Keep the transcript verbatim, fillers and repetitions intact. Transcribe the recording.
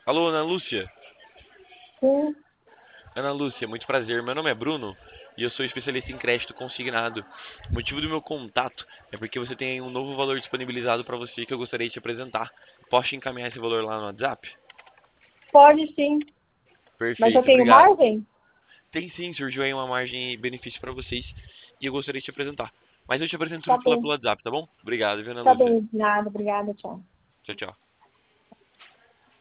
Alô, Ana Lúcia? Sim, Ana Lúcia, muito prazer. Meu nome é Bruno e eu sou especialista em crédito consignado. O motivo do meu contato é porque você tem aí um novo valor disponibilizado para você que eu gostaria de te apresentar. Posso te encaminhar esse valor lá no WhatsApp? pode sim. Mas eu Perfeito, tenho obrigado. margem? Tem sim, surgiu aí uma margem e benefício para vocês e eu gostaria de te apresentar. Mas eu te apresento Tá tudo pela- bem. pelo WhatsApp, tá bom? Obrigado, viu, Ana Tá Lúcia? bem. Nada, obrigada, tchau. Tchau, tchau.